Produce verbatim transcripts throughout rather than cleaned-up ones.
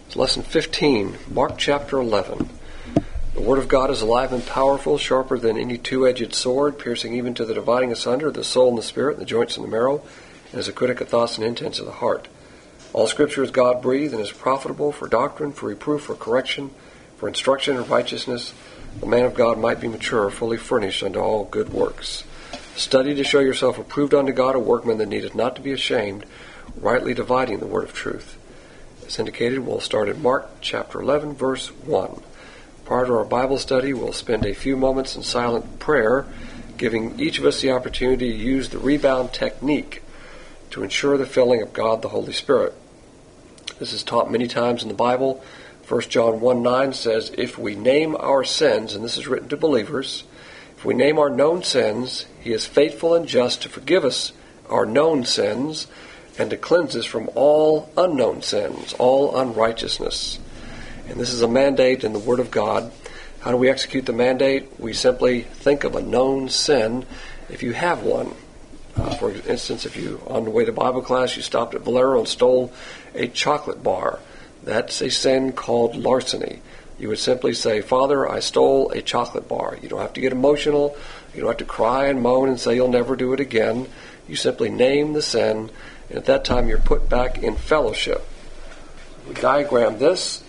It's lesson fifteen, Mark chapter eleven. The Word of God is alive and powerful, sharper than any two-edged sword, piercing even to the dividing asunder of the soul and the spirit, and the joints and the marrow, and is a critic of thoughts and intents of the heart. All Scripture is God-breathed and is profitable for doctrine, for reproof, for correction, for instruction in righteousness, the man of God might be mature, fully furnished unto all good works. Study to show yourself approved unto God, a workman that needeth not to be ashamed, rightly dividing the word of truth. As indicated, we'll start at Mark chapter eleven, verse one. Prior to our Bible study, we'll spend a few moments in silent prayer, giving each of us the opportunity to use the rebound technique to ensure the filling of God the Holy Spirit. This is taught many times in the Bible. First John one nine says, if we name our sins, and this is written to believers, if we name our known sins, he is faithful and just to forgive us our known sins and to cleanse us from all unknown sins, all unrighteousness. And this is a mandate in the Word of God. How do we execute the mandate? We simply think of a known sin if you have one. Uh, for instance, if you, on the way to Bible class, you stopped at Valero and stole a chocolate bar, that's a sin called larceny. You would simply say, Father, I stole a chocolate bar. You don't have to get emotional. You don't have to cry and moan and say you'll never do it again. You simply name the sin, and at that time you're put back in fellowship. We diagram this.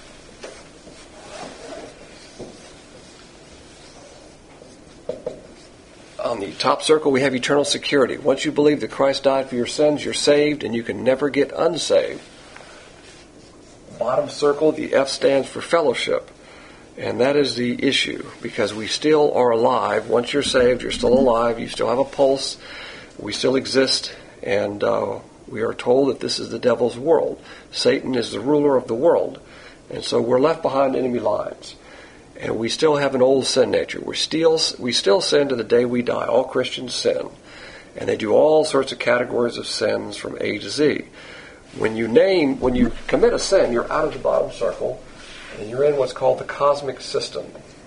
On the top circle, we have eternal security. Once you believe that Christ died for your sins, you're saved, and you can never get unsaved. Bottom circle, the F stands for fellowship. And that is the issue, because we still are alive. Once you're saved, you're still alive. You still have a pulse. We still exist. And uh, we are told that this is the devil's world. Satan is the ruler of the world. And so we're left behind enemy lines. And we still have an old sin nature. We still, we still sin to the day we die. All Christians sin. And they do all sorts of categories of sins from A to Z. When you name, when you commit a sin, you're out of the bottom circle, and you're in what's called the cosmic system.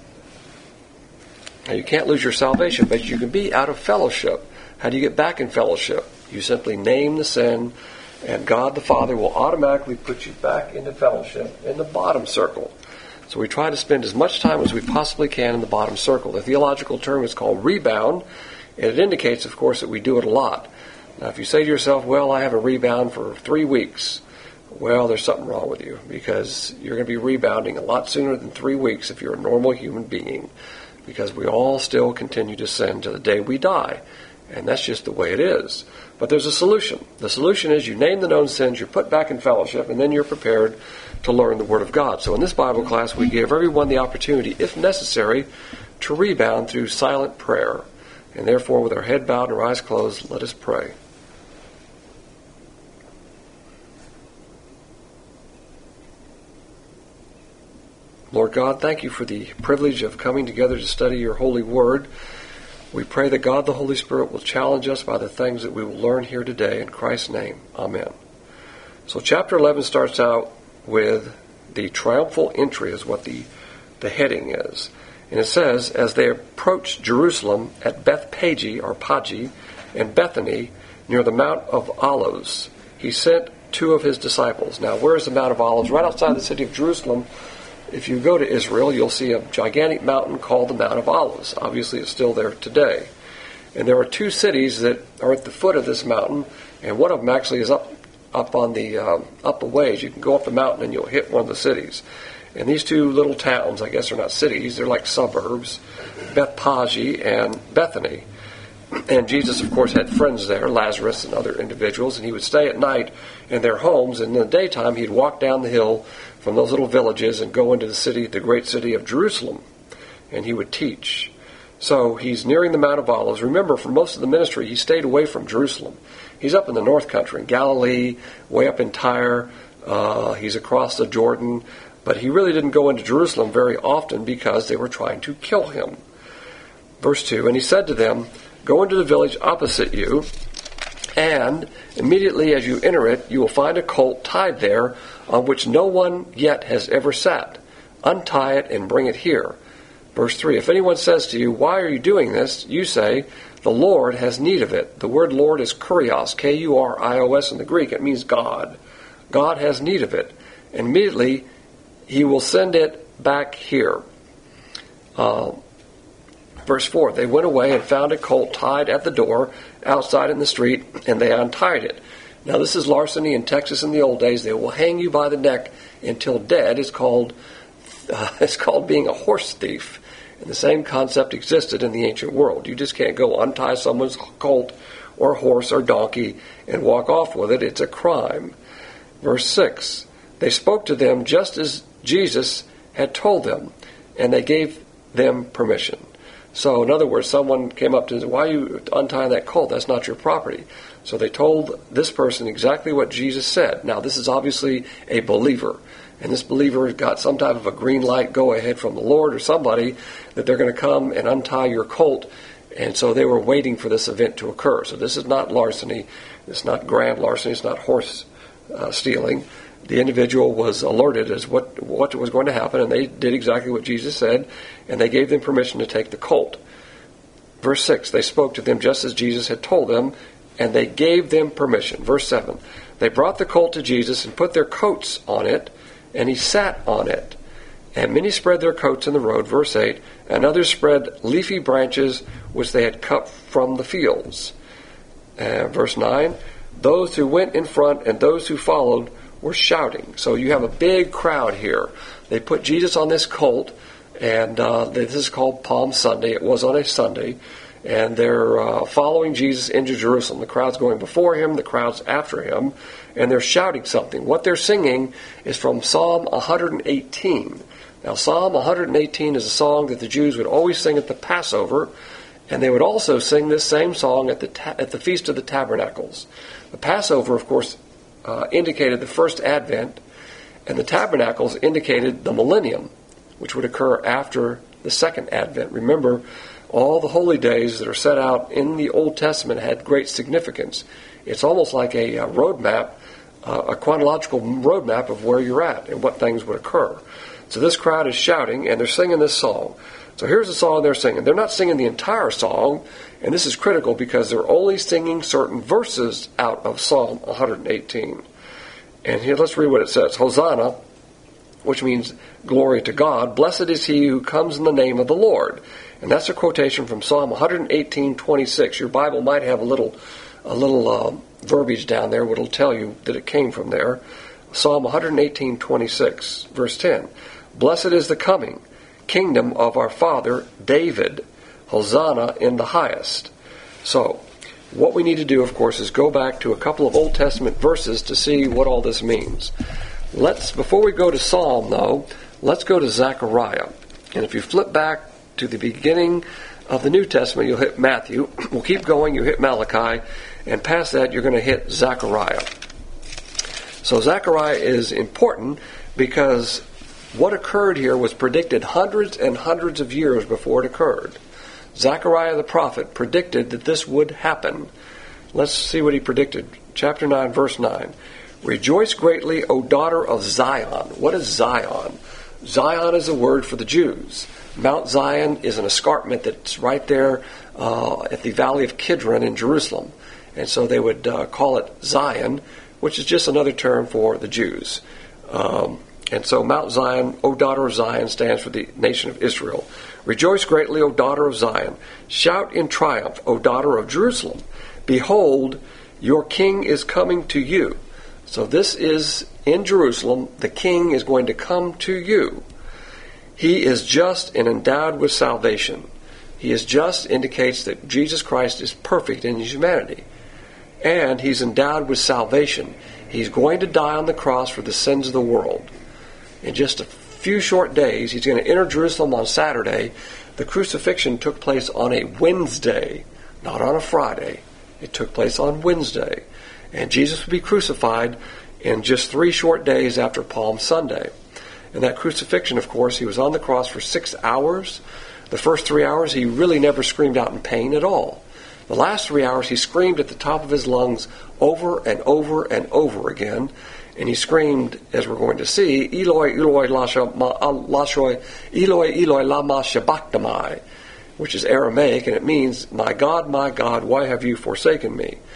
Now, you can't lose your salvation, but you can be out of fellowship. How do you get back in fellowship? You simply name the sin, and God the Father will automatically put you back into fellowship in the bottom circle. So we try to spend as much time as we possibly can in the bottom circle. The theological term is called rebound, and it indicates, of course, that we do it a lot. Now, if you say to yourself, well, I have a rebound for three weeks, well, there's something wrong with you, because you're going to be rebounding a lot sooner than three weeks if you're a normal human being, because we all still continue to sin to the day we die, and that's just the way it is. But there's a solution. The solution is you name the known sins, you're put back in fellowship, and then you're prepared to learn the Word of God. So in this Bible class, we give everyone the opportunity, if necessary, to rebound through silent prayer. And therefore, with our head bowed and our eyes closed, let us pray. Lord God, thank you for the privilege of coming together to study your holy word. We pray that God the Holy Spirit will challenge us by the things that we will learn here today. In Christ's name, amen. So chapter eleven starts out with the triumphal entry is what the, the heading is. And it says, as they approached Jerusalem at Bethpage, or Pagi, and Bethany, near the Mount of Olives, he sent two of his disciples. Now, where is the Mount of Olives? Right outside the city of Jerusalem. If you go to Israel, you'll see a gigantic mountain called the Mount of Olives. Obviously, it's still there today. And there are two cities that are at the foot of this mountain, and one of them actually is up up on the uh, up a ways. You can go up the mountain and you'll hit one of the cities. And these two little towns, I guess, are not cities; they're like suburbs, Bethpage and Bethany. And Jesus, of course, had friends there, Lazarus and other individuals, and he would stay at night in their homes. And in the daytime, he'd walk down the hill from those little villages and go into the city, the great city of Jerusalem, and he would teach. So he's nearing the Mount of Olives. Remember, for most of the ministry, he stayed away from Jerusalem. He's up in the north country, in Galilee, way up in Tyre. Uh, he's across the Jordan. But he really didn't go into Jerusalem very often because they were trying to kill him. Verse two, and he said to them, go into the village opposite you, and immediately as you enter it, you will find a colt tied there on which no one yet has ever sat. Untie it and bring it here. Verse three, if anyone says to you, why are you doing this? You say, the Lord has need of it. The word Lord is kurios, K U R I O S in the Greek. It means God. God has need of it. and immediately he will send it back here. Uh, verse four, they went away and found a colt tied at the door outside in the street, and they untied it. Now this is larceny in Texas in the old days. They will hang you by the neck until dead. It's called, uh, it's called being a horse thief. And the same concept existed in the ancient world. You just can't go untie someone's colt or horse or donkey and walk off with it. It's a crime. Verse six, they spoke to them just as Jesus had told them, and they gave them permission. So, in other words, someone came up to them and said, why are you untying that colt? That's not your property. So they told this person exactly what Jesus said. Now, this is obviously a believer. And this believer got some type of a green light go ahead from the Lord or somebody that they're going to come and untie your colt. And so they were waiting for this event to occur. So this is not larceny. It's not grand larceny. It's not horse uh, stealing. The individual was alerted as what, what was going to happen, and they did exactly what Jesus said, and they gave them permission to take the colt. Verse six, they spoke to them just as Jesus had told them, and they gave them permission. Verse seven, they brought the colt to Jesus and put their coats on it, and he sat on it. And many spread their coats in the road. Verse eight, and others spread leafy branches which they had cut from the fields. Uh, verse nine, those who went in front and those who followed were shouting. So you have a big crowd here. They put Jesus on this colt, and uh, this is called Palm Sunday. It was on a Sunday. And they're uh, following Jesus into Jerusalem. The crowd's going before him, the crowd's after him, and they're shouting something. What they're singing is from Psalm one eighteen. Now, Psalm one eighteen is a song that the Jews would always sing at the Passover, and they would also sing this same song at the ta- at the Feast of the Tabernacles. The Passover, of course, uh, indicated the first Advent, and the Tabernacles indicated the millennium, which would occur after the second Advent. Remember, all the holy days that are set out in the Old Testament had great significance. It's almost like a, a roadmap, uh, a chronological roadmap of where you're at and what things would occur. So this crowd is shouting, and they're singing this song. So here's the song they're singing. They're not singing the entire song, and this is critical because they're only singing certain verses out of Psalm one eighteen. And here, let's read what it says. Hosanna, which means glory to God. Blessed is he who comes in the name of the Lord. And that's a quotation from Psalm one eighteen twenty-six. Your Bible might have a little a little uh, verbiage down there which will tell you that it came from there. Psalm one eighteen twenty-six, verse ten. Blessed is the coming kingdom of our father David. Hosanna in the highest. So, what we need to do, of course, is go back to a couple of Old Testament verses to see what all this means. Let's, before we go to Psalm, though, let's go to Zechariah. And if you flip back to the beginning of the New Testament, you'll hit Matthew. We'll keep going, you hit Malachi, and past that, you're going to hit Zechariah. So Zechariah is important because what occurred here was predicted hundreds and hundreds of years before it occurred. Zechariah the prophet predicted that this would happen. Let's see what he predicted. Chapter nine, verse nine. Rejoice greatly, O daughter of Zion. What is Zion? Zion is a word for the Jews. Mount Zion is an escarpment that's right there uh, at the Valley of Kidron in Jerusalem. And so they would uh, call it Zion, which is just another term for the Jews. Um, and so Mount Zion, O daughter of Zion, stands for the nation of Israel. Rejoice greatly, O daughter of Zion. Shout in triumph, O daughter of Jerusalem. Behold, your king is coming to you. So this is in Jerusalem. The king is going to come to you. He is just and endowed with salvation. He is just indicates that Jesus Christ is perfect in his humanity. And he's endowed with salvation. He's going to die on the cross for the sins of the world. In just a few short days, he's going to enter Jerusalem on Saturday. The crucifixion took place on a Wednesday, not on a Friday. It took place on Wednesday. And Jesus would be crucified in just three short days after Palm Sunday. And that crucifixion, of course, he was on the cross for six hours. The first three hours, he really never screamed out in pain at all. The last three hours, he screamed at the top of his lungs over and over and over again. And he screamed, as we're going to see, Eloi, Eloi, Eloi, Eloi, lama sabachthani, which is Aramaic, and it means, my God, my God, why have you forsaken me?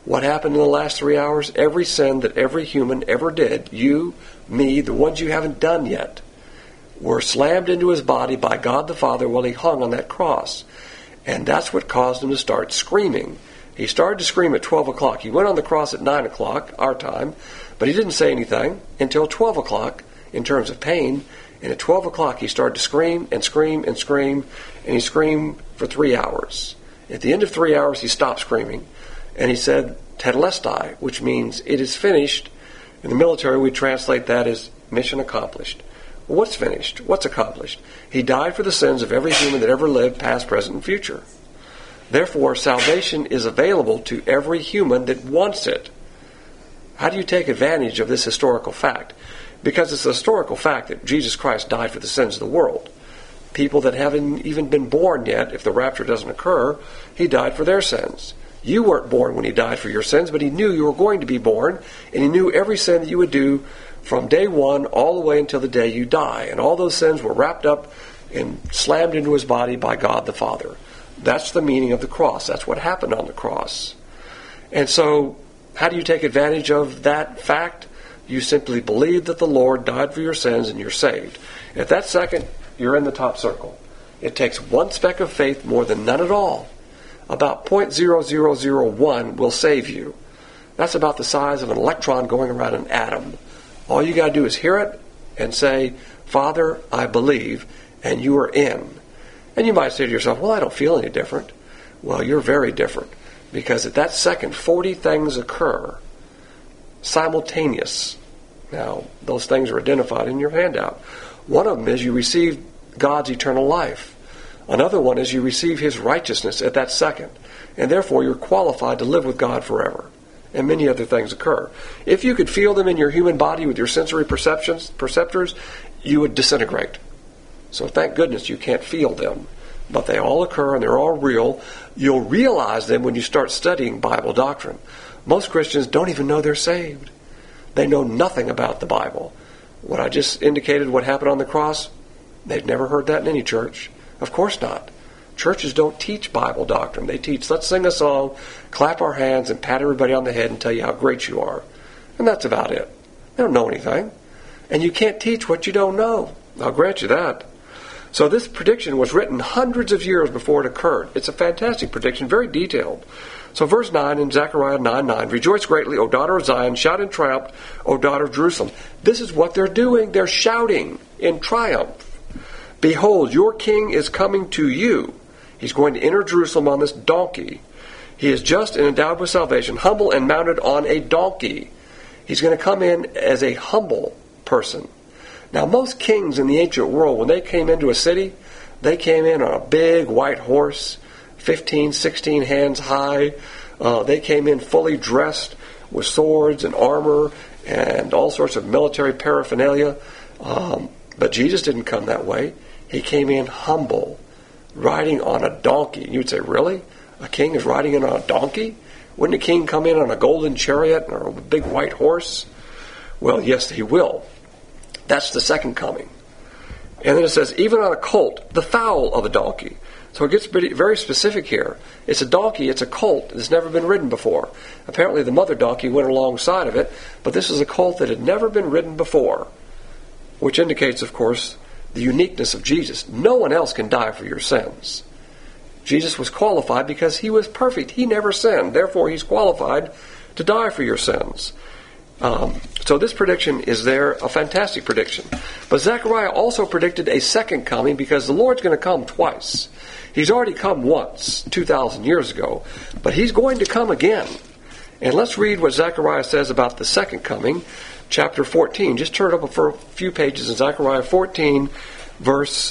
What happened in the last three hours? Every sin that every human ever did, you, me, the ones you haven't done yet, were slammed into his body by God the Father while he hung on that cross. And that's what caused him to start screaming. He started to scream at twelve o'clock. He went on the cross at nine o'clock, our time, but he didn't say anything until twelve o'clock in terms of pain. And at twelve o'clock he started to scream and scream and scream, and he screamed for three hours. At the end of three hours he stopped screaming, and he said, Tetelestai, which means it is finished. In the military we translate that as mission accomplished. Well, what's finished? What's accomplished? He died for the sins of every human that ever lived, past, present, and future. Therefore, salvation is available to every human that wants it. How do you take advantage of this historical fact? Because it's a historical fact that Jesus Christ died for the sins of the world. People that haven't even been born yet, if the rapture doesn't occur, he died for their sins. You weren't born when he died for your sins, but he knew you were going to be born, and he knew every sin that you would do from day one all the way until the day you die. And all those sins were wrapped up and slammed into his body by God the Father. That's the meaning of the cross. That's what happened on the cross. And so, how do you take advantage of that fact? You simply believe that the Lord died for your sins and you're saved. At that second, you're in the top circle. It takes one speck of faith more than none at all. About zero point zero zero zero one will save you. That's about the size of an electron going around an atom. All you got to do is hear it and say, Father, I believe, and you are in. And you might say to yourself, well, I don't feel any different. Well, you're very different, because at that second, forty things occur, simultaneous. Now, those things are identified in your handout. One of them is you receive God's eternal life. Another one is you receive his righteousness at that second, and therefore you're qualified to live with God forever. And many other things occur. If you could feel them in your human body with your sensory perceptions, perceptors, you would disintegrate. So thank goodness you can't feel them. But they all occur and they're all real. You'll realize them when you start studying Bible doctrine. Most Christians don't even know they're saved. They know nothing about the Bible. What I just indicated, what happened on the cross, they've never heard that in any church. Of course not. Churches don't teach Bible doctrine. They teach, let's sing a song, clap our hands, and pat everybody on the head and tell you how great you are. And that's about it. They don't know anything. And you can't teach what you don't know. I'll grant you that. So this prediction was written hundreds of years before it occurred. It's a fantastic prediction, very detailed. So verse nine in Zechariah nine nine, Rejoice greatly, O daughter of Zion, shout in triumph, O daughter of Jerusalem. This is what they're doing. They're shouting in triumph. Behold, your king is coming to you. He's going to enter Jerusalem on this donkey. He is just and endowed with salvation, humble and mounted on a donkey. He's going to come in as a humble person. Now, most kings in the ancient world, when they came into a city, they came in on a big white horse, fifteen, sixteen hands high. Uh, they came in fully dressed with swords and armor and all sorts of military paraphernalia. Um, but Jesus didn't come that way. He came in humble, riding on a donkey. You would say, really? A king is riding in on a donkey? Wouldn't a king come in on a golden chariot or a big white horse? Well, yes, he will. That's the second coming. And then it says, even on a colt, the foal of a donkey. So it gets pretty, very specific here. It's a donkey, it's a colt that's never been ridden before. Apparently the mother donkey went alongside of it, but this is a colt that had never been ridden before, which indicates, of course, the uniqueness of Jesus. No one else can die for your sins. Jesus was qualified because he was perfect. He never sinned. Therefore, he's qualified to die for your sins. Um, so this prediction is there, a fantastic prediction. But Zechariah also predicted a second coming because the Lord's going to come twice. He's already come once, two thousand years ago, but he's going to come again. And let's read what Zechariah says about the second coming, chapter fourteen. Just turn it up for a few pages in Zechariah fourteen, verse,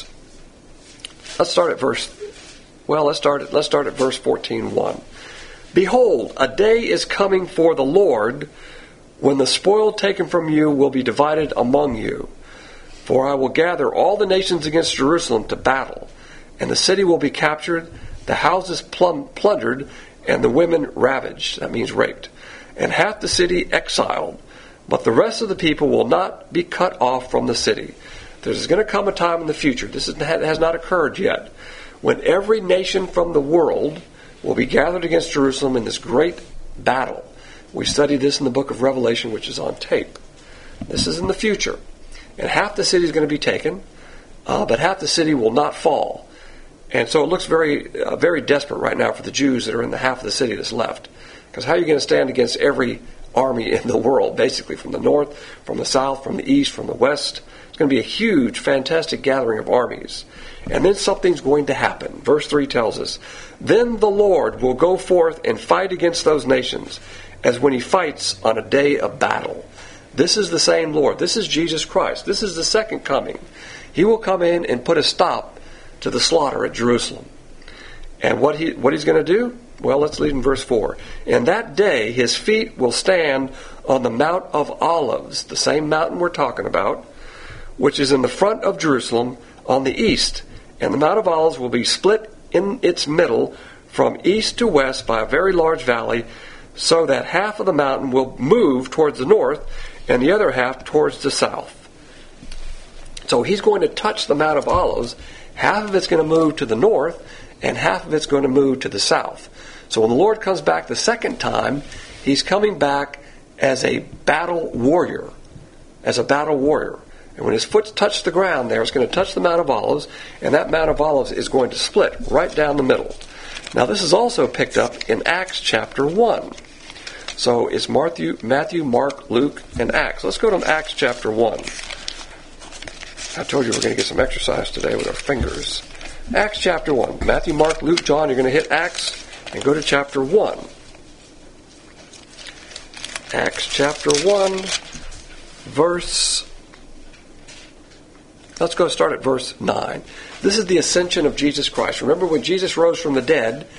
let's start at verse, well, let's start at, let's start at verse fourteen, one. Behold, a day is coming for the Lord, when the spoil taken from you will be divided among you. For I will gather all the nations against Jerusalem to battle, and the city will be captured, the houses plum- plundered, and the women ravaged. That means raped. And half the city exiled. But the rest of the people will not be cut off from the city. There's going to come a time in the future, this is, has not occurred yet, when every nation from the world will be gathered against Jerusalem in this great battle. We studied this in the book of Revelation, which is on tape. This is in the future. And half the city is going to be taken, uh, but half the city will not fall. And so it looks very uh, very desperate right now for the Jews that are in the half of the city that's left. Because how are you going to stand against every army in the world, basically, from the north, from the south, from the east, from the west? It's going to be a huge, fantastic gathering of armies. And then something's going to happen. Verse three tells us, "Then the Lord will go forth and fight against those nations, as when he fights on a day of battle." This is the same Lord. This is Jesus Christ. This is the second coming. He will come in and put a stop to the slaughter at Jerusalem. And what he what he's going to do? Well, let's read in verse four. "In that day his feet will stand on the Mount of Olives," the same mountain we're talking about, "which is in the front of Jerusalem on the east. And the Mount of Olives will be split in its middle from east to west by a very large valley, so that half of the mountain will move towards the north and the other half towards the south." So he's going to touch the Mount of Olives. Half of it's going to move to the north, and half of it's going to move to the south. So when the Lord comes back the second time, he's coming back as a battle warrior. As a battle warrior. And when his foot touched the ground there, it's going to touch the Mount of Olives, and that Mount of Olives is going to split right down the middle. Now this is also picked up in Acts chapter one. So it's Matthew, Matthew, Mark, Luke, and Acts. Let's go to Acts chapter one. I told you we're going to get some exercise today with our fingers. Acts chapter one. Matthew, Mark, Luke, John. You're going to hit Acts and go to chapter one. Acts chapter one, verse... Let's go start at verse nine. This is the ascension of Jesus Christ. Remember when Jesus rose from the dead,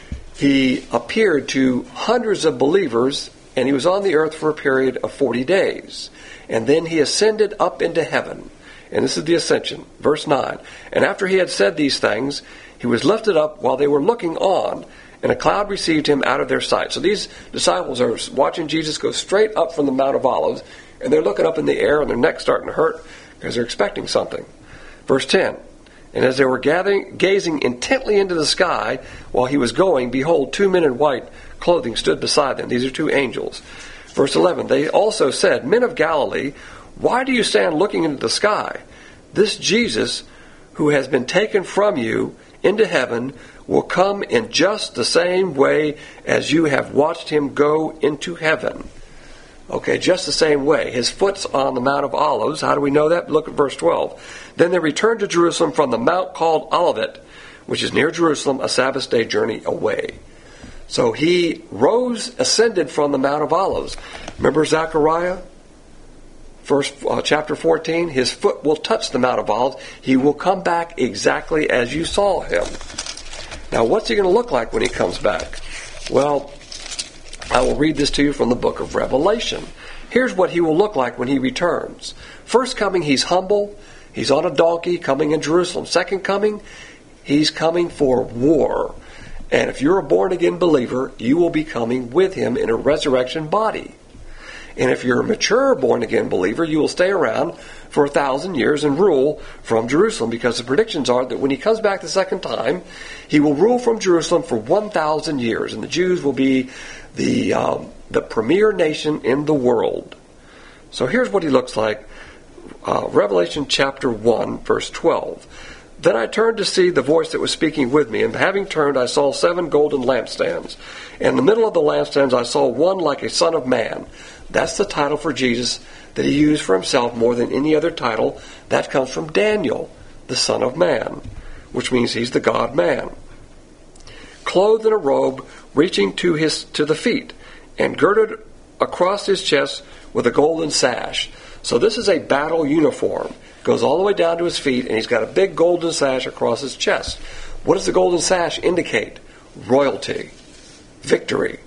he appeared to hundreds of believers, and he was on the earth for a period of forty days. And then he ascended up into heaven. And this is the ascension. Verse nine. "And after he had said these things, he was lifted up while they were looking on, and a cloud received him out of their sight." So these disciples are watching Jesus go straight up from the Mount of Olives, and they're looking up in the air, and their neck's starting to hurt because they're expecting something. Verse ten. "And as they were gathering, gazing intently into the sky while he was going, behold, two men in white clothing stood beside them." These are two angels. Verse eleven. "They also said, 'Men of Galilee, why do you stand looking into the sky? This Jesus, who has been taken from you into heaven, will come in just the same way as you have watched him go into heaven.'" Okay, just the same way. His foot's on the Mount of Olives. How do we know that? Look at verse twelve. "Then they returned to Jerusalem from the mount called Olivet, which is near Jerusalem, a Sabbath day journey away." So he rose, ascended from the Mount of Olives. Remember Zechariah? First, uh, chapter fourteen, his foot will touch the Mount of Olives. He will come back exactly as you saw him. Now, what's he going to look like when he comes back? Well, I will read this to you from the book of Revelation. Here's what he will look like when he returns. First coming, he's humble. He's on a donkey coming in Jerusalem. Second coming, he's coming for war. And if you're a born-again believer, you will be coming with him in a resurrection body. And if you're a mature born-again believer, you will stay around for a thousand years and rule from Jerusalem, because the predictions are that when he comes back the second time, he will rule from Jerusalem for one thousand years, and the Jews will be the um, the premier nation in the world. So here's what he looks like. Uh, Revelation chapter one, verse twelve. "Then I turned to see the voice that was speaking with me, and having turned I saw seven golden lampstands. And in the middle of the lampstands I saw one like a son of man." That's the title for Jesus that he used for himself more than any other title. That comes from Daniel, the Son of Man, which means he's the God-man. "Clothed in a robe reaching to his to the feet, and girded across his chest with a golden sash." So this is a battle uniform. Goes all the way down to his feet, and he's got a big golden sash across his chest. What does the golden sash indicate? Royalty, victory,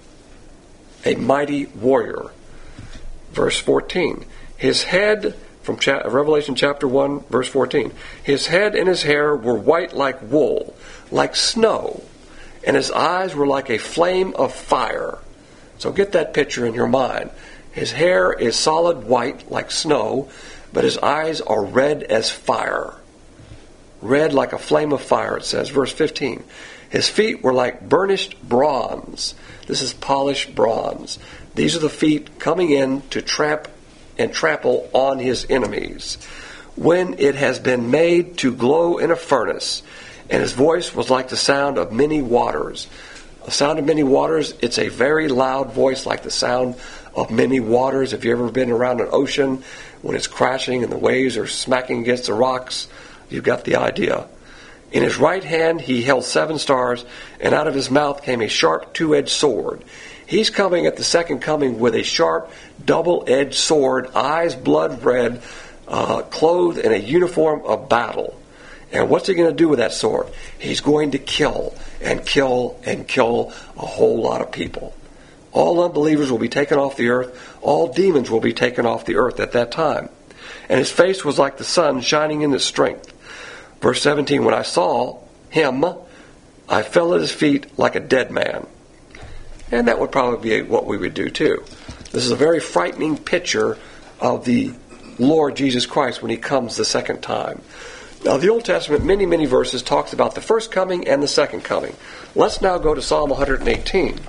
a mighty warrior. Verse fourteen, his head, from cha- Revelation chapter one, verse fourteen, "His head and his hair were white like wool, like snow, and his eyes were like a flame of fire." So get that picture in your mind. His hair is solid white like snow, but his eyes are red as fire. Red like a flame of fire, it says. Verse fifteen, His feet were like burnished bronze. This is polished bronze. These are the feet coming in to tramp and trample on his enemies. When it has been made to glow in a furnace, and his voice was like the sound of many waters. The sound of many waters, it's a very loud voice like the sound of many waters. If you've ever been around an ocean, when it's crashing and the waves are smacking against the rocks, you've got the idea. In his right hand he held seven stars, and out of his mouth came a sharp two-edged sword. He's coming at the second coming with a sharp, double-edged sword, eyes blood red, uh, clothed in a uniform of battle. And what's he going to do with that sword? He's going to kill and kill and kill a whole lot of people. All unbelievers will be taken off the earth. All demons will be taken off the earth at that time. And his face was like the sun shining in its strength. Verse seventeen, when I saw him, I fell at his feet like a dead man. And that would probably be what we would do too. This is a very frightening picture of the Lord Jesus Christ when he comes the second time. Now, the Old Testament, many, many verses, talks about the first coming and the second coming. Let's now go to Psalm one eighteen.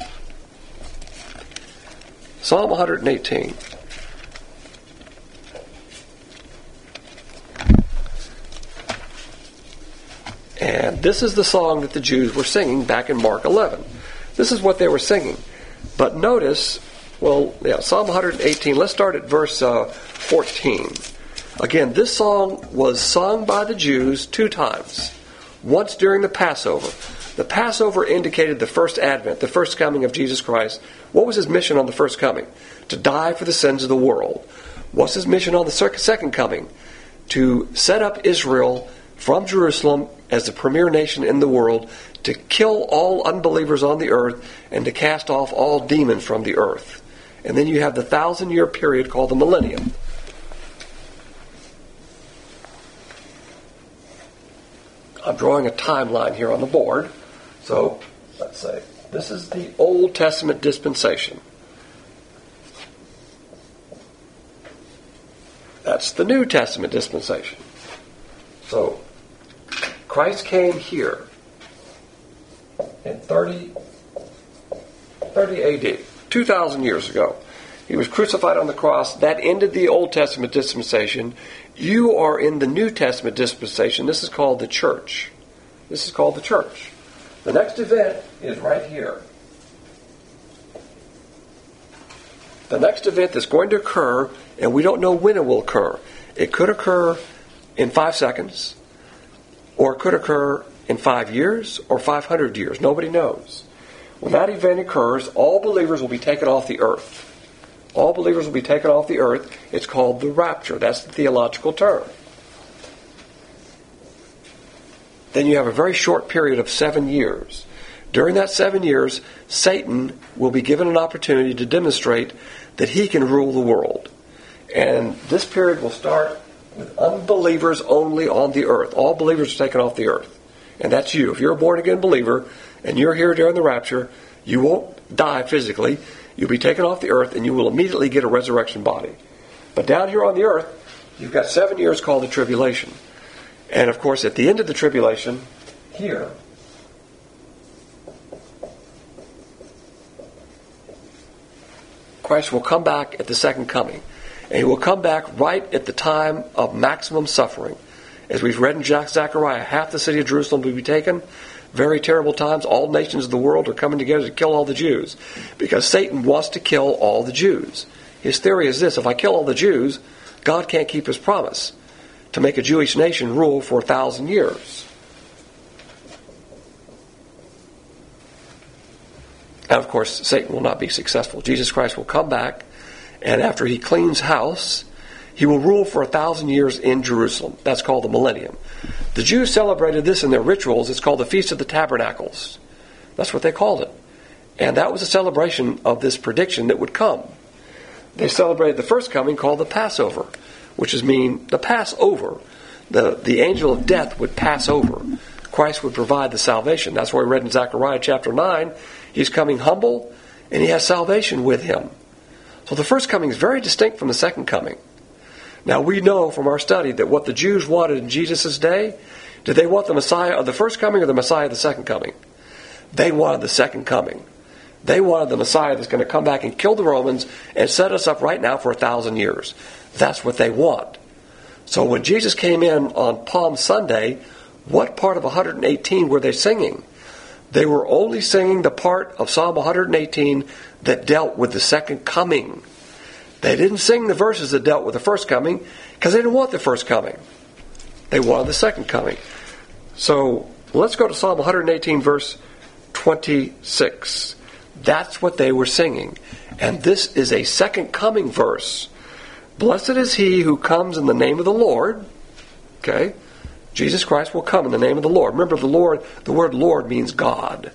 Psalm one eighteen. And this is the song that the Jews were singing back in Mark eleven. This is what they were singing. But notice, well, yeah, Psalm one eighteen, let's start at verse uh, fourteen. Again, this song was sung by the Jews two times. Once during the Passover. The Passover indicated the first advent, the first coming of Jesus Christ. What was his mission on the first coming? To die for the sins of the world. What's his mission on the second coming? To set up Israel from Jerusalem as the premier nation in the world, to kill all unbelievers on the earth, and to cast off all demons from the earth. And then you have the thousand-year period called the millennium. I'm drawing a timeline here on the board. So, let's say, this is the Old Testament dispensation. That's the New Testament dispensation. So, Christ came here in thirty, thirty A D, two thousand years ago. He was crucified on the cross. That ended the Old Testament dispensation. You are in the New Testament dispensation. This is called the church. This is called the church. The next event is right here. The next event that's going to occur, and we don't know when it will occur. It could occur in five seconds, or it could occur in five years, or five hundred years. Nobody knows. When that event occurs, all believers will be taken off the earth. All believers will be taken off the earth. It's called the rapture. That's the theological term. Then you have a very short period of seven years. During that seven years, Satan will be given an opportunity to demonstrate that he can rule the world. And this period will start with unbelievers only on the earth. All believers are taken off the earth. And that's you. If you're a born-again believer and you're here during the rapture, you won't die physically. You'll be taken off the earth and you will immediately get a resurrection body. But down here on the earth, you've got seven years called the tribulation. And of course, at the end of the tribulation, here, Christ will come back at the second coming. And he will come back right at the time of maximum suffering. As we've read in Zechariah, half the city of Jerusalem will be taken. Very terrible times. All nations of the world are coming together to kill all the Jews. Because Satan wants to kill all the Jews. His theory is this: if I kill all the Jews, God can't keep his promise to make a Jewish nation rule for a thousand years. And of course, Satan will not be successful. Jesus Christ will come back, and after he cleans house, he will rule for a thousand years in Jerusalem. That's called the millennium. The Jews celebrated this in their rituals. It's called the Feast of the Tabernacles. That's what they called it. And that was a celebration of this prediction that would come. They celebrated the first coming called the Passover, which is mean the Passover. The, the angel of death would pass over. Christ would provide the salvation. That's why we read in Zechariah chapter nine, he's coming humble and he has salvation with him. So the first coming is very distinct from the second coming. Now we know from our study that what the Jews wanted in Jesus' day, did they want the Messiah of the first coming or the Messiah of the second coming? They wanted the second coming. They wanted the Messiah that's going to come back and kill the Romans and set us up right now for a thousand years. That's what they want. So when Jesus came in on Palm Sunday, what part of one hundred eighteen were they singing? They were only singing the part of Psalm one hundred eighteen that dealt with the second coming. They didn't sing the verses that dealt with the first coming because they didn't want the first coming. They wanted the second coming. So let's go to Psalm one hundred eighteen, verse twenty-six. That's what they were singing. And this is a second coming verse. Blessed is he who comes in the name of the Lord. Okay? Jesus Christ will come in the name of the Lord. Remember, the Lord, the word Lord means God.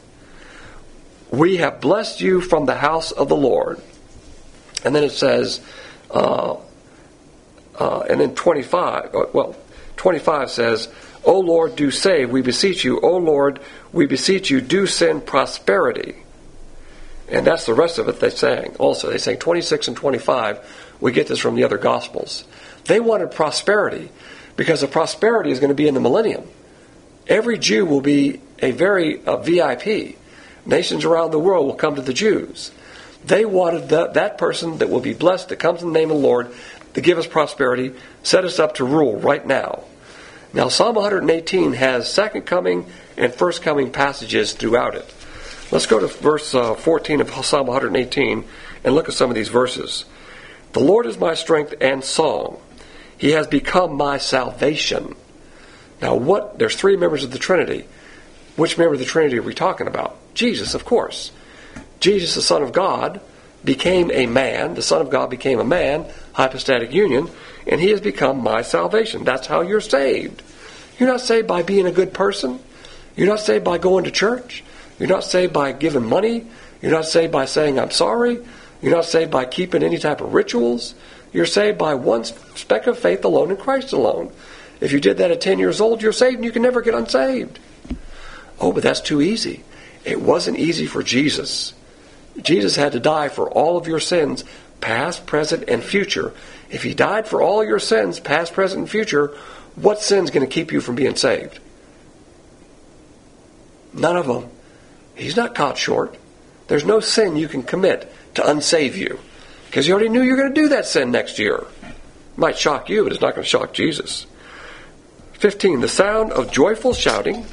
We have blessed you from the house of the Lord. And then it says, uh, uh, and then twenty-five, well, twenty-five says, O Lord, do save, we beseech you. O Lord, we beseech you, do send prosperity. And that's the rest of it they sang. Also, they sang twenty-six and twenty-five. We get this from the other Gospels. They wanted prosperity because the prosperity is going to be in the millennium. Every Jew will be a very uh, V I P. Nations around the world will come to the Jews. They wanted that, that person that will be blessed, that comes in the name of the Lord, to give us prosperity, set us up to rule right now. Now, Psalm one hundred eighteen has second coming and first coming passages throughout it. Let's go to verse uh, fourteen of Psalm one hundred eighteen and look at some of these verses. The Lord is my strength and song. He has become my salvation. Now, what? There's three members of the Trinity. Which member of the Trinity are we talking about? Jesus, of course. Jesus, the Son of God, became a man. The Son of God became a man, hypostatic union, and he has become my salvation. That's how you're saved. You're not saved by being a good person. You're not saved by going to church. You're not saved by giving money. You're not saved by saying, I'm sorry. You're not saved by keeping any type of rituals. You're saved by one speck of faith alone in Christ alone. If you did that at ten years old, you're saved and you can never get unsaved. Oh, but that's too easy. It wasn't easy for Jesus. Jesus had to die for all of your sins, past, present, and future. If he died for all your sins, past, present, and future, what sin's going to keep you from being saved? None of them. He's not caught short. There's no sin you can commit to unsave you, because you already knew you were going to do that sin next year. It might shock you, but it's not going to shock Jesus. fifteen. The sound of joyful shouting,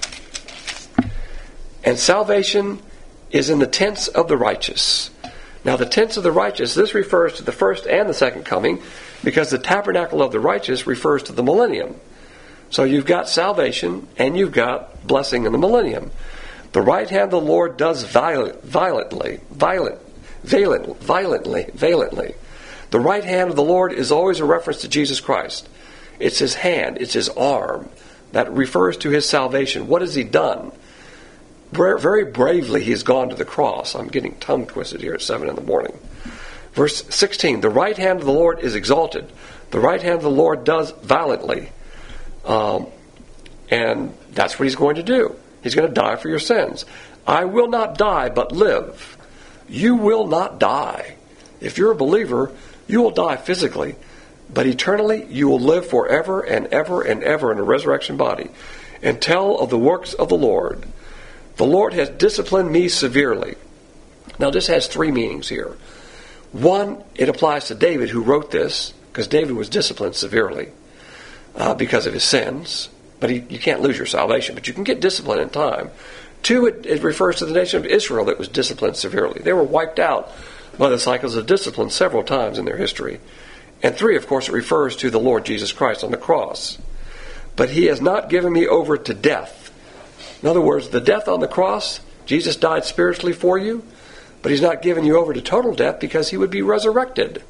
and salvation is in the tents of the righteous. Now, the tents of the righteous, this refers to the first and the second coming, because the tabernacle of the righteous refers to the millennium. So you've got salvation and you've got blessing in the millennium. The right hand of the Lord does violent, violently, violent, violent, violently, violently. The right hand of the Lord is always a reference to Jesus Christ. It's his hand, it's his arm. That refers to his salvation. What has he done? Very bravely he has gone to the cross. I'm getting tongue twisted here at seven in the morning. Verse sixteen, the right hand of the Lord is exalted. The right hand of the Lord does violently. Um, and that's what he's going to do. He's going to die for your sins. I will not die, but live. You will not die. If you're a believer, you will die physically, but eternally you will live forever and ever and ever in a resurrection body and tell of the works of the Lord. The Lord has disciplined me severely. Now, this has three meanings here. One, it applies to David, who wrote this, because David was disciplined severely uh, because of his sins. But he, you can't lose your salvation, but you can get discipline in time. Two, it, it refers to the nation of Israel that was disciplined severely. They were wiped out by the cycles of discipline several times in their history. And three, of course, it refers to the Lord Jesus Christ on the cross. But he has not given me over to death. In other words, the death on the cross, Jesus died spiritually for you, but he's not given you over to total death because he would be resurrected.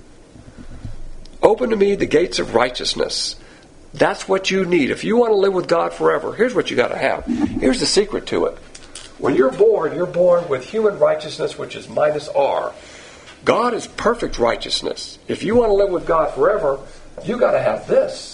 Open to me the gates of righteousness. That's what you need. If you want to live with God forever, here's what you got to have. Here's the secret to it. When you're born, you're born with human righteousness, which is minus R. God is perfect righteousness. If you want to live with God forever, you got to have this.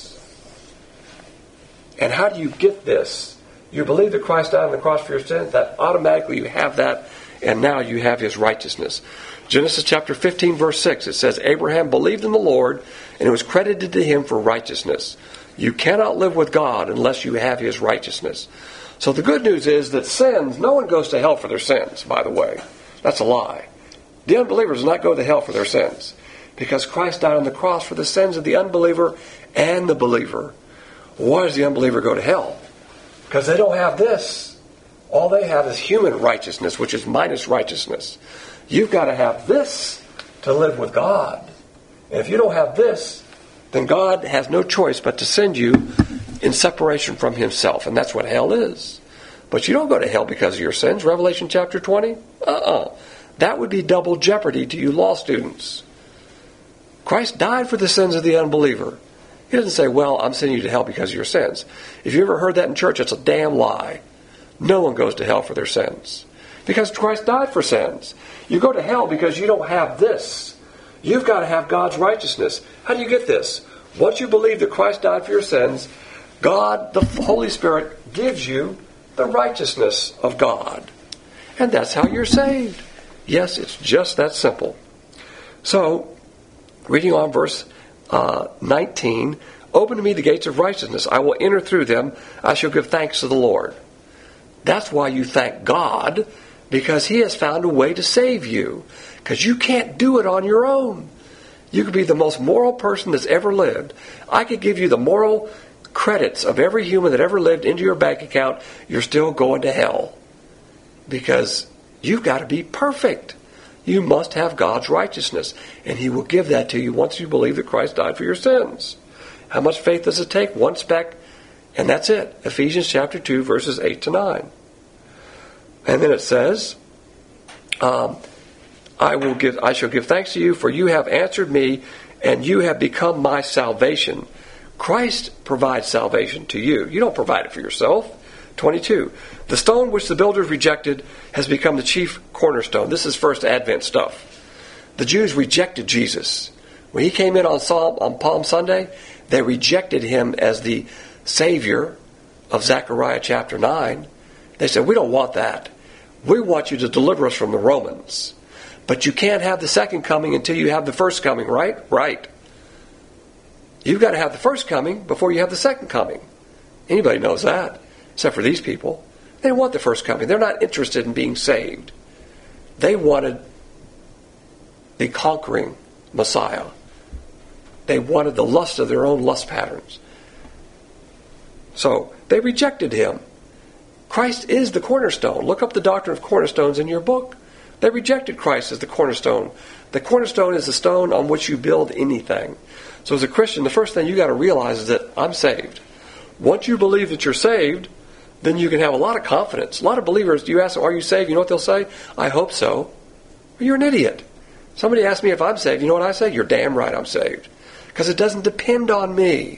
And how do you get this? You believe that Christ died on the cross for your sins, that automatically you have that, and now you have his righteousness. Genesis chapter fifteen, verse six, it says, Abraham believed in the Lord, and it was credited to him for righteousness. You cannot live with God unless you have his righteousness. So the good news is that sins, no one goes to hell for their sins, by the way. That's a lie. The unbeliever does not go to hell for their sins, because Christ died on the cross for the sins of the unbeliever and the believer. Why does the unbeliever go to hell? Because they don't have this. All they have is human righteousness, which is minus righteousness. You've got to have this to live with God. And if you don't have this, then God has no choice but to send you in separation from himself. And that's what hell is. But you don't go to hell because of your sins. Revelation chapter twenty? Uh-uh. That would be double jeopardy to you law students. Christ died for the sins of the unbeliever. He doesn't say, well, I'm sending you to hell because of your sins. If you ever heard that in church, it's a damn lie. No one goes to hell for their sins. Because Christ died for sins. You go to hell because you don't have this. You've got to have God's righteousness. How do you get this? Once you believe that Christ died for your sins, God, the Holy Spirit, gives you the righteousness of God. And that's how you're saved. Yes, it's just that simple. So, reading on verse uh, nineteen, open to me the gates of righteousness. I will enter through them. I shall give thanks to the Lord. That's why you thank God, because he has found a way to save you. Because you can't do it on your own. You could be the most moral person that's ever lived. I could give you the moral credits of every human that ever lived into your bank account. You're still going to hell. Because you've got to be perfect. You must have God's righteousness. And he will give that to you once you believe that Christ died for your sins. How much faith does it take? One speck. And that's it. Ephesians chapter two, verses eight to nine. And then it says, um, I will give, I shall give thanks to you, for you have answered me, and you have become my salvation. Christ provides salvation to you. You don't provide it for yourself. twenty-two. The stone which the builders rejected has become the chief cornerstone. This is first Advent stuff. The Jews rejected Jesus. When he came in on, Psalm, on Palm Sunday, they rejected him as the Savior of Zechariah chapter nine. They said, we don't want that. We want you to deliver us from the Romans. But you can't have the second coming until you have the first coming, right? Right. You've got to have the first coming before you have the second coming. Anybody knows that, except for these people. They want the first coming. They're not interested in being saved. They wanted the conquering Messiah. They wanted the lust of their own lust patterns. So they rejected him. Christ is the cornerstone. Look up the doctrine of cornerstones in your book. They rejected Christ as the cornerstone. The cornerstone is the stone on which you build anything. So as a Christian, the first thing you got to realize is that I'm saved. Once you believe that you're saved, then you can have a lot of confidence. A lot of believers, you ask them, are you saved? You know what they'll say? I hope so. Well, you're an idiot. Somebody asks me if I'm saved. You know what I say? You're damn right I'm saved. Because it doesn't depend on me.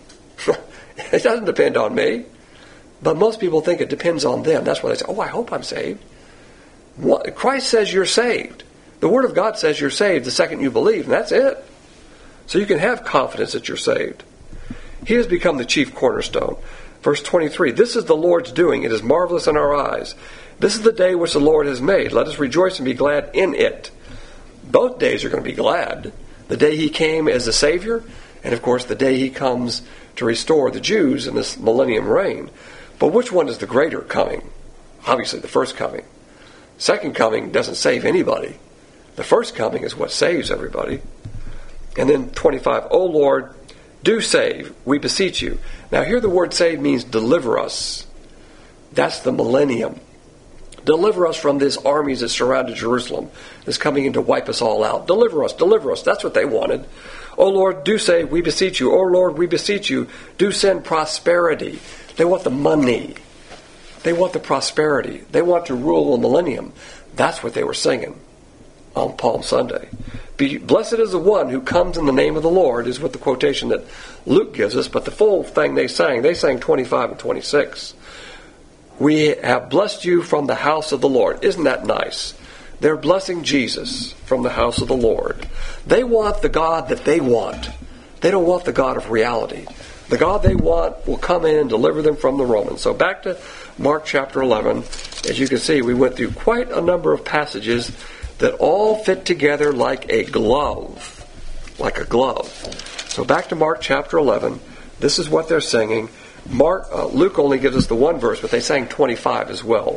It doesn't depend on me. But most people think it depends on them. That's why they say, oh, I hope I'm saved. Christ says you're saved. The Word of God says you're saved the second you believe, and that's it. So you can have confidence that you're saved. He has become the chief cornerstone. Verse twenty-three, this is the Lord's doing. It is marvelous in our eyes. This is the day which the Lord has made. Let us rejoice and be glad in it. Both days are going to be glad. The day he came as the Savior, and of course the day he comes to restore the Jews in this millennium reign. But which one is the greater coming? Obviously the first coming. Second coming doesn't save anybody. The first coming is what saves everybody. And then twenty-five, O Lord, do save, we beseech you. Now here the word save means deliver us. That's the millennium. Deliver us from these armies that surrounded Jerusalem, that's coming in to wipe us all out. Deliver us, deliver us. That's what they wanted. O Lord, do save, we beseech you. O Lord, we beseech you, do send prosperity. They want the money. They want the prosperity. They want to rule the millennium. That's what they were singing on Palm Sunday. Be, blessed is the one who comes in the name of the Lord, is what the quotation that Luke gives us. But the full thing they sang, they sang twenty-five and twenty-six. We have blessed you from the house of the Lord. Isn't that nice? They're blessing Jesus from the house of the Lord. They want the God that they want. They don't want the God of reality. The God they want will come in and deliver them from the Romans. So back to Mark chapter eleven. As you can see, we went through quite a number of passages that all fit together like a glove. Like a glove. So back to Mark chapter eleven. This is what they're singing. Mark, uh, Luke only gives us the one verse, but they sang twenty-five as well.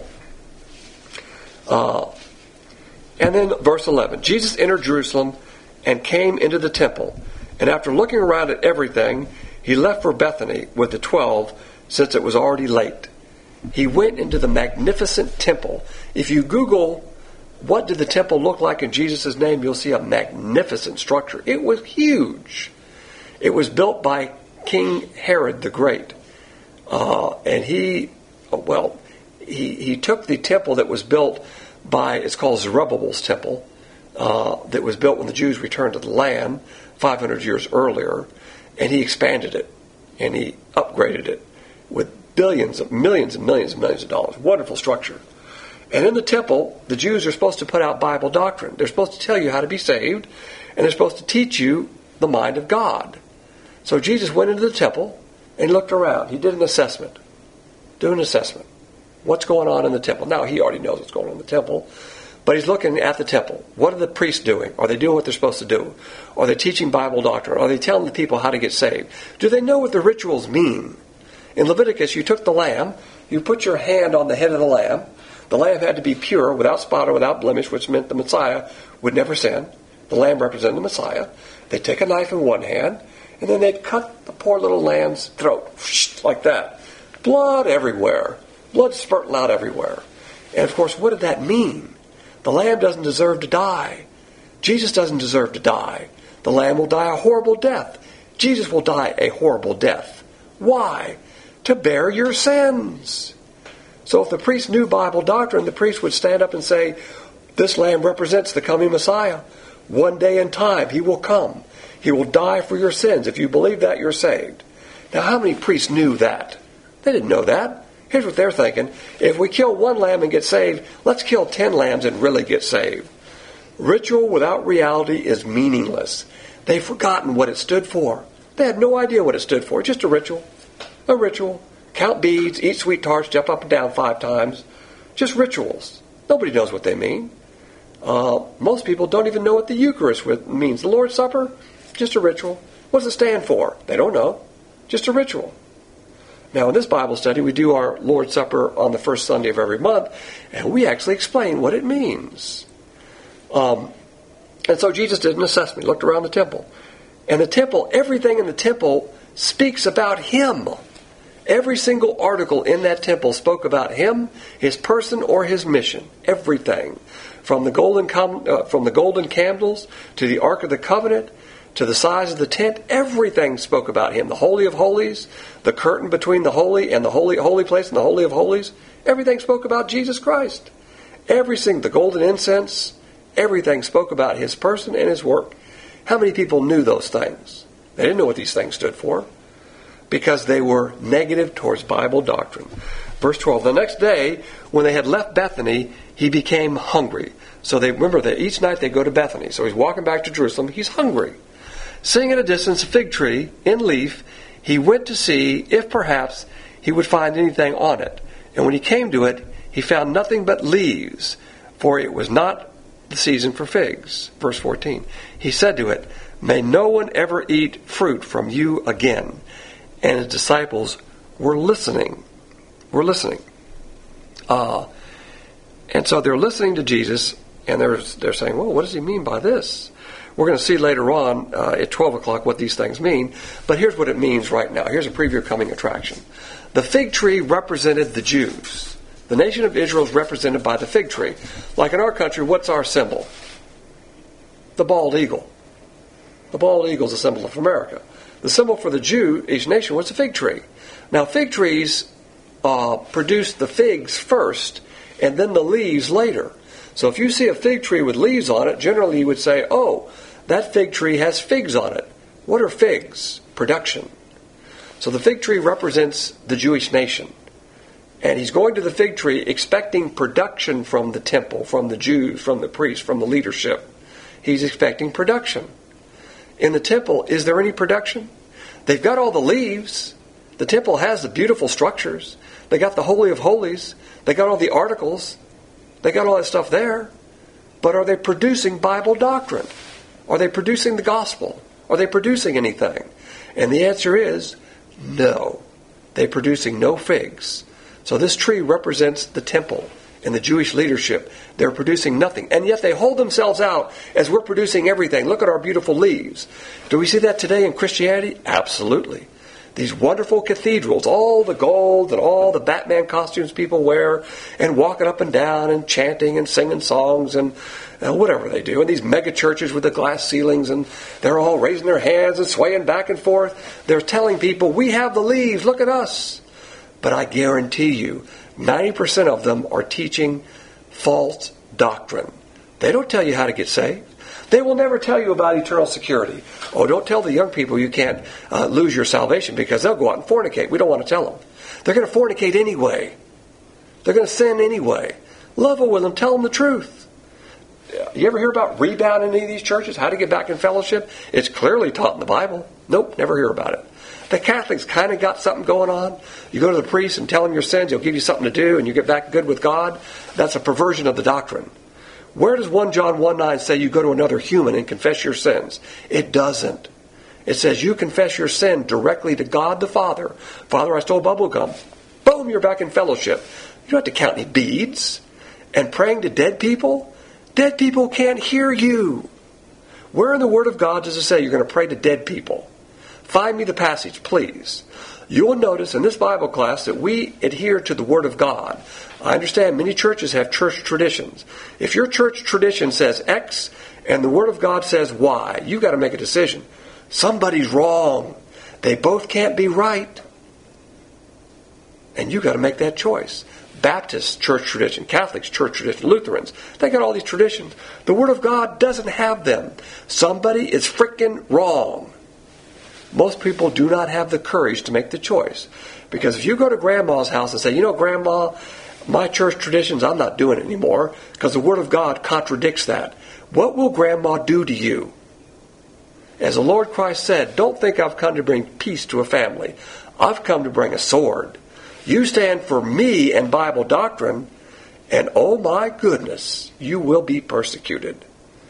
Uh, and then verse eleven. Jesus entered Jerusalem and came into the temple. And after looking around at everything, he left for Bethany with the twelve, since it was already late. He went into the magnificent temple. If you Google, what did the temple look like in Jesus' name, you'll see a magnificent structure. It was huge. It was built by King Herod the Great. Uh, and he, well, he, he took the temple that was built by, it's called Zerubbabel's temple, uh, that was built when the Jews returned to the land five hundred years earlier, and he expanded it, and he upgraded it with billions of, millions and millions and millions of dollars. Wonderful structure. And in the temple, the Jews are supposed to put out Bible doctrine. They're supposed to tell you how to be saved, and they're supposed to teach you the mind of God. So Jesus went into the temple and looked around. He did an assessment. Do an assessment. What's going on in the temple? Now, he already knows what's going on in the temple, but he's looking at the temple. What are the priests doing? Are they doing what they're supposed to do? Are they teaching Bible doctrine? Are they telling the people how to get saved? Do they know what the rituals mean? In Leviticus, you took the lamb, you put your hand on the head of the lamb. The lamb had to be pure, without spot or without blemish, which meant the Messiah would never sin. The lamb represented the Messiah. They'd take a knife in one hand, and then they'd cut the poor little lamb's throat, like that. Blood everywhere. Blood spurting out everywhere. And of course, what did that mean? The lamb doesn't deserve to die. Jesus doesn't deserve to die. The lamb will die a horrible death. Jesus will die a horrible death. Why? To bear your sins. So if the priest knew Bible doctrine, the priest would stand up and say, this lamb represents the coming Messiah. One day in time, he will come. He will die for your sins. If you believe that, you're saved. Now, how many priests knew that? They didn't know that. Here's what they're thinking. If we kill one lamb and get saved, let's kill ten lambs and really get saved. Ritual without reality is meaningless. They've forgotten what it stood for. They had no idea what it stood for. Just a ritual. A ritual. Count beads, eat sweet tarts, jump up and down five times. Just rituals. Nobody knows what they mean. Uh, most people don't even know what the Eucharist means. The Lord's Supper, just a ritual. What does it stand for? They don't know. Just a ritual. Now, in this Bible study, we do our Lord's Supper on the first Sunday of every month, and we actually explain what it means. Um, and so Jesus did an assessment. He looked around the temple. And the temple, everything in the temple speaks about Him. Every single article in that temple spoke about Him, His person, or His mission. Everything. From the golden com- uh, from the golden candles to the Ark of the Covenant, to the size of the tent, everything spoke about Him. The Holy of Holies, the curtain between the holy and the holy holy place and the Holy of Holies, everything spoke about Jesus Christ. Everything, the golden incense, everything spoke about His person and His work. How many people knew those things? They didn't know what these things stood for because they were negative towards Bible doctrine. Verse twelve, the next day, when they had left Bethany, He became hungry. So they remember that each night they go to Bethany. So He's walking back to Jerusalem. He's hungry. Seeing at a distance a fig tree in leaf, He went to see if perhaps He would find anything on it. And when He came to it, He found nothing but leaves, for it was not the season for figs. Verse fourteen. He said to it, may no one ever eat fruit from you again. And His disciples were listening. Were listening. Uh, and so they're listening to Jesus, and they're, they're saying, well, what does He mean by this? We're going to see later on uh, at twelve o'clock what these things mean. But here's what it means right now. Here's a preview of coming attraction. The fig tree represented the Jews. The nation of Israel is represented by the fig tree. Like in our country, what's our symbol? The bald eagle. The bald eagle is a symbol of America. The symbol for the Jewish nation was the fig tree. Now, fig trees uh, produce the figs first and then the leaves later. So if you see a fig tree with leaves on it, generally you would say, oh, that fig tree has figs on it. What are figs? Production. So the fig tree represents the Jewish nation. And He's going to the fig tree expecting production from the temple, from the Jews, from the priests, from the leadership. He's expecting production. In the temple, is there any production? They've got all the leaves. The temple has the beautiful structures. They got the Holy of Holies. They got all the articles. They got all that stuff there. But are they producing Bible doctrine? Are they producing the gospel? Are they producing anything? And the answer is no. they're producing no figs. So this tree represents the temple and the Jewish leadership. They're producing nothing. And yet they hold themselves out as we're producing everything. Look at our beautiful leaves. Do we see that today in Christianity? Absolutely. These wonderful cathedrals, all the gold and all the Batman costumes people wear, and walking up and down and chanting and singing songs and uh, whatever they do. And these mega churches with the glass ceilings, and they're all raising their hands and swaying back and forth. They're telling people, we have the leaves, look at us. But I guarantee you, ninety percent of them are teaching false doctrine. They don't tell you how to get saved. They will never tell you about eternal security. Oh, don't tell the young people you can't uh, lose your salvation, because they'll go out and fornicate. We don't want to tell them. They're going to fornicate anyway. They're going to sin anyway. Level with them. Tell them the truth. You ever hear about rebound in any of these churches? How to get back in fellowship? It's clearly taught in the Bible. Nope, never hear about it. The Catholics kind of got something going on. You go to the priest and tell him your sins. He'll give you something to do, and you get back good with God. That's a perversion of the doctrine. Where does First John one nine say you go to another human and confess your sins? It doesn't. It says you confess your sin directly to God the Father. Father, I stole bubble gum. Boom, you're back in fellowship. You don't have to count any beads. And praying to dead people? Dead people can't hear you. Where in the Word of God does it say you're going to pray to dead people? Find me the passage, please. You will notice in this Bible class that we adhere to the Word of God. I understand many churches have church traditions. If your church tradition says X and the Word of God says Y, you've got to make a decision. Somebody's wrong. They both can't be right. And you've got to make that choice. Baptists, church tradition. Catholics, church tradition. Lutherans, they got all these traditions. The Word of God doesn't have them. Somebody is freaking wrong. Most people do not have the courage to make the choice. Because if you go to Grandma's house and say, you know, Grandma, my church traditions, I'm not doing it anymore, because the Word of God contradicts that. What will Grandma do to you? As the Lord Christ said, don't think I've come to bring peace to a family. I've come to bring a sword. You stand for me and Bible doctrine, and oh my goodness, you will be persecuted.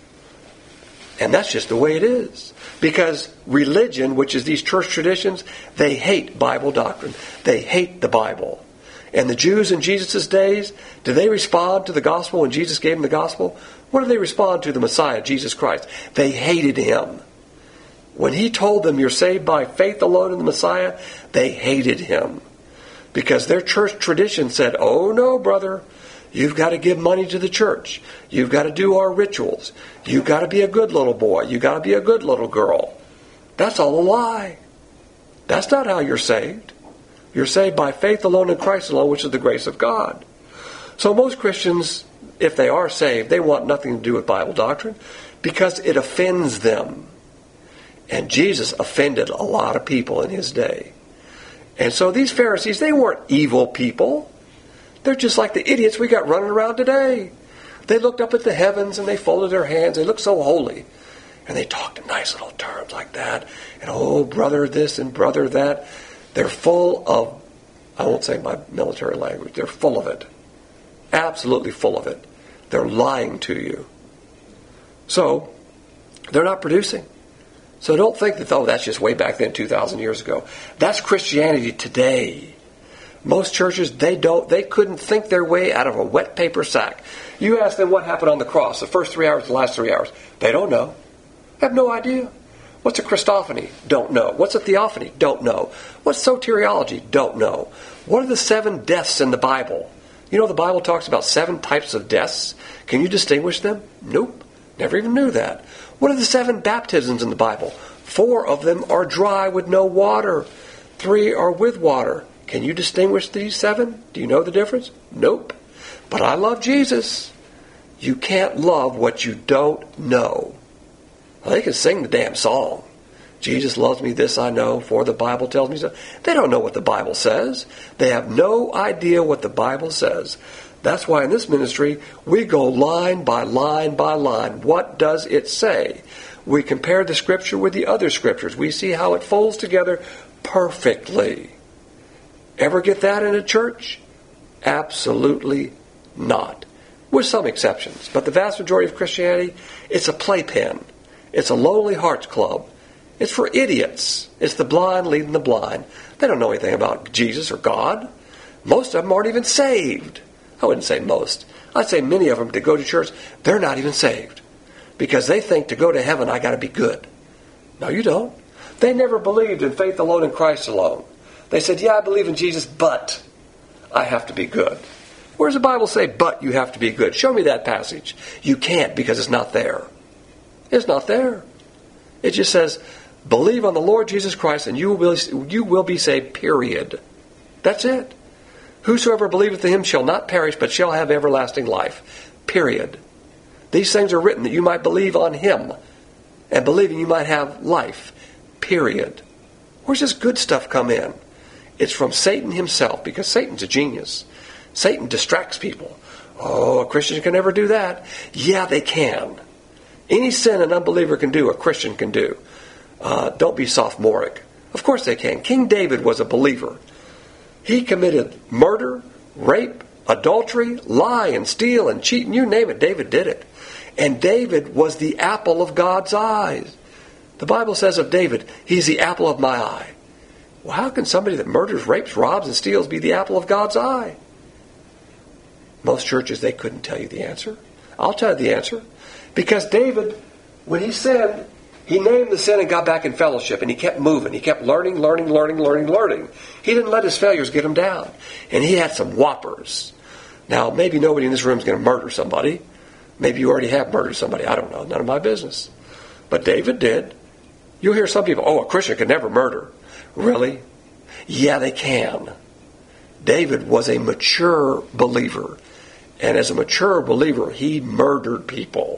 And that's just the way it is. Because religion, which is these church traditions, they hate Bible doctrine. They hate the Bible. And the Jews in Jesus' days, did they respond to the gospel when Jesus gave them the gospel? What did they respond to the Messiah, Jesus Christ? They hated him. When he told them you're saved by faith alone in the Messiah, they hated him. Because their church tradition said, oh no, brother, you've got to give money to the church. You've got to do our rituals. You've got to be a good little boy. You've got to be a good little girl. That's all a lie. That's not how you're saved. You're saved by faith alone in Christ alone, which is the grace of God. So most Christians, if they are saved, they want nothing to do with Bible doctrine because it offends them. And Jesus offended a lot of people in his day. And so these Pharisees, they weren't evil people. They're just like the idiots we got running around today. They looked up at the heavens and they folded their hands. They looked so holy. And they talked in nice little terms like that. And oh, brother this and brother that. They're full of, I won't say my military language, they're full of it. Absolutely full of it. They're lying to you. So, they're not producing. So don't think that, oh, that's just way back then, two thousand years ago. That's Christianity today. Most churches, they don't, they couldn't think their way out of a wet paper sack. You ask them what happened on the cross, the first three hours, the last three hours. They don't know. They have no idea. What's a Christophany? Don't know. What's a theophany? Don't know. What's soteriology? Don't know. What are the seven deaths in the Bible? You know the Bible talks about seven types of deaths. Can you distinguish them? Nope. Never even knew that. What are the seven baptisms in the Bible? Four of them are dry with no water. Three are with water. Can you distinguish these seven? Do you know the difference? Nope. But I love Jesus. You can't love what you don't know. Well, they can sing the damn song. Jesus loves me, this I know, for the Bible tells me so. They don't know what the Bible says. They have no idea what the Bible says. That's why in this ministry, we go line by line by line. What does it say? We compare the Scripture with the other Scriptures. We see how it folds together perfectly. Ever get that in a church? Absolutely not. With some exceptions. But the vast majority of Christianity, it's a playpen. It's a Lonely Hearts Club. It's for idiots. It's the blind leading the blind. They don't know anything about Jesus or God. Most of them aren't even saved. I wouldn't say most. I'd say many of them that go to church, they're not even saved. Because they think to go to heaven, I got to be good. No, you don't. They never believed in faith alone in Christ alone. They said, yeah, I believe in Jesus, but I have to be good. Where does the Bible say, but you have to be good? Show me that passage. You can't, because it's not there. It's not there. It just says, believe on the Lord Jesus Christ and you will be, you will be saved, period. That's it. Whosoever believeth in him shall not perish, but shall have everlasting life. Period. These things are written that you might believe on him, and believing you might have life. Period. Where's this good stuff come in? It's from Satan himself, because Satan's a genius. Satan distracts people. Oh, a Christian can never do that. Yeah, they can. Any sin an unbeliever can do, a Christian can do. Uh, don't be sophomoric. Of course they can. King David was a believer. He committed murder, rape, adultery, lie, and steal, and cheat, and you name it. David did it. And David was the apple of God's eyes. The Bible says of David, he's the apple of my eye. Well, how can somebody that murders, rapes, robs, and steals be the apple of God's eye? Most churches, they couldn't tell you the answer. I'll tell you the answer. Because David, when he sinned, he named the sin and got back in fellowship, and he kept moving. He kept learning, learning, learning, learning, learning. He didn't let his failures get him down. And he had some whoppers. Now, maybe nobody in this room is going to murder somebody. Maybe you already have murdered somebody. I don't know. None of my business. But David did. You'll hear some people, oh, a Christian can never murder. Really? Yeah, they can. David was a mature believer. And as a mature believer, he murdered people.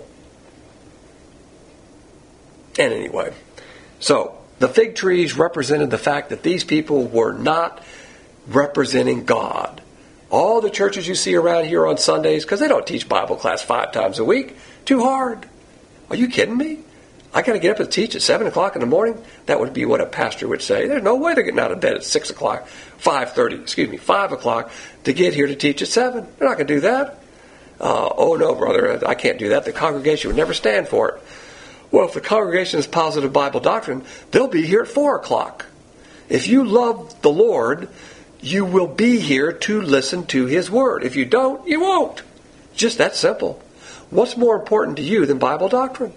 And anyway, so the fig trees represented the fact that these people were not representing God. All the churches you see around here on Sundays, because they don't teach Bible class five times a week, too hard. Are you kidding me? I got to get up and teach at seven o'clock in the morning? That would be what a pastor would say. There's no way they're getting out of bed at six o'clock, five thirty, excuse me, five o'clock to get here to teach at seven. They're not going to do that. Uh, oh, no, brother, I can't do that. The congregation would never stand for it. Well, if the congregation is positive Bible doctrine, they'll be here at four o'clock. If you love the Lord, you will be here to listen to His Word. If you don't, you won't. Just that simple. What's more important to you than Bible doctrine?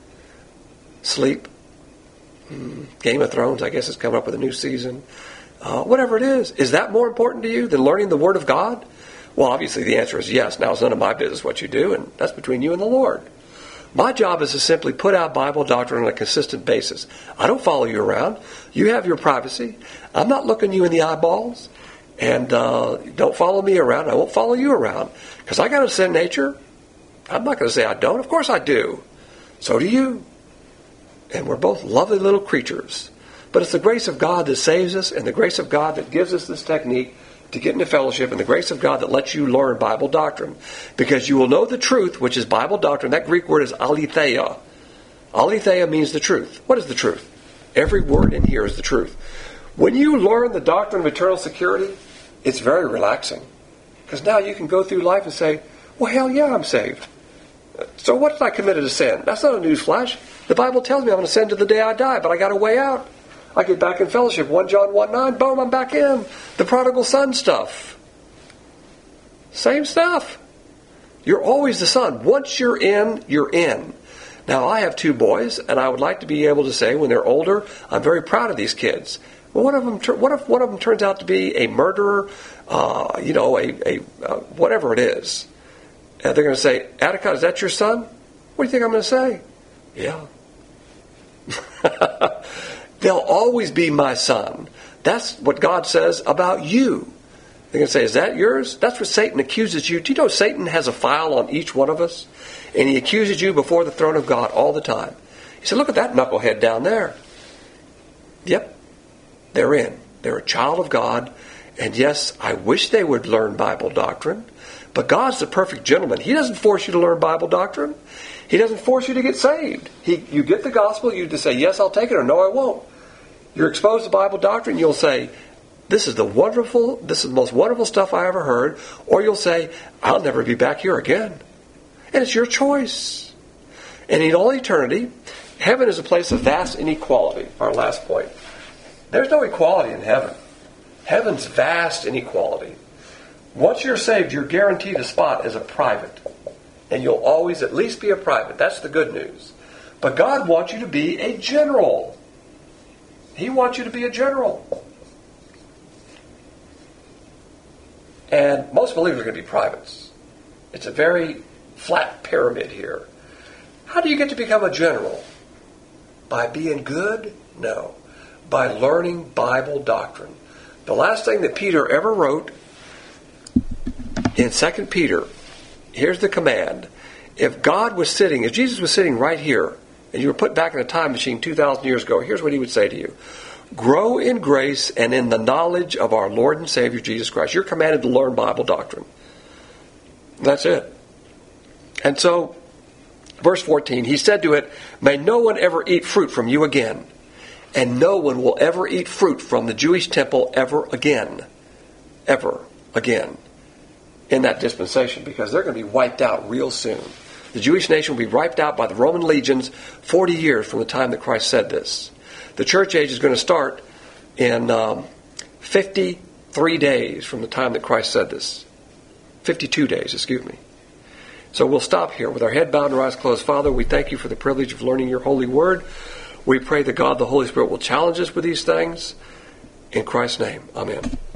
Sleep. Hmm. Game of Thrones, I guess, is coming up with a new season. Uh, whatever it is. Is that more important to you than learning the Word of God? Well, obviously the answer is yes. Now, it's none of my business what you do, and that's between you and the Lord. My job is to simply put out Bible doctrine on a consistent basis. I don't follow you around. You have your privacy. I'm not looking you in the eyeballs. And uh, don't follow me around. I won't follow you around. Because I got a sin nature. I'm not going to say I don't. Of course I do. So do you. And we're both lovely little creatures. But it's the grace of God that saves us, and the grace of God that gives us this technique to get into fellowship, and the grace of God that lets you learn Bible doctrine. Because you will know the truth, which is Bible doctrine. That Greek word is aletheia. Aletheia means the truth. What is the truth? Every word in here is the truth. When you learn the doctrine of eternal security, it's very relaxing. Because now you can go through life and say, well, hell yeah, I'm saved. So what if I committed a sin? That's not a newsflash. The Bible tells me I'm going to sin to the day I die, but I got a way out. I get back in fellowship. First John one nine, boom, I'm back in. The prodigal son stuff. Same stuff. You're always the son. Once you're in, you're in. Now, I have two boys, and I would like to be able to say when they're older, I'm very proud of these kids. Well, what of them? What if one of them turns out to be a murderer? Uh, you know, a, a uh, whatever it is. And they're going to say, Attica, is that your son? What do you think I'm going to say? Yeah. They'll always be my son. That's what God says about you. They're going to say, is that yours? That's what Satan accuses you. Do you know Satan has a file on each one of us? And he accuses you before the throne of God all the time. He said, look at that knucklehead down there. Yep. They're in. They're a child of God. And yes, I wish they would learn Bible doctrine. But God's the perfect gentleman. He doesn't force you to learn Bible doctrine. He doesn't force you to get saved. He, you get the gospel, you just say, yes, I'll take it, or no, I won't. You're exposed to Bible doctrine, you'll say, this is the wonderful, this is the most wonderful stuff I ever heard. Or you'll say, I'll never be back here again. And it's your choice. And in all eternity, Heaven is a place of vast inequality, our last point. There's no equality in heaven. Heaven's vast inequality. Once you're saved, you're guaranteed a spot as a private. And you'll always at least be a private. That's the good news. But God wants you to be a general. He wants you to be a general. And most believers are going to be privates. It's a very flat pyramid here. How do you get to become a general? By being good? No. By learning Bible doctrine. The last thing that Peter ever wrote in Second Peter, here's the command. If God was sitting, if Jesus was sitting right here, and you were put back in a time machine two thousand years ago, here's what he would say to you. Grow in grace and in the knowledge of our Lord and Savior Jesus Christ. You're commanded to learn Bible doctrine. That's it. And so, verse fourteen, he said to it, may no one ever eat fruit from you again, and no one will ever eat fruit from the Jewish temple ever again. Ever again. In that dispensation, because they're going to be wiped out real soon. The Jewish nation will be wiped out by the Roman legions forty years from the time that Christ said this. The church age is going to start in um, fifty-three days from the time that Christ said this. fifty-two days, excuse me. So we'll stop here with our head bowed and our eyes closed. Father, we thank you for the privilege of learning your holy word. We pray that God the Holy Spirit will challenge us with these things. In Christ's name, amen.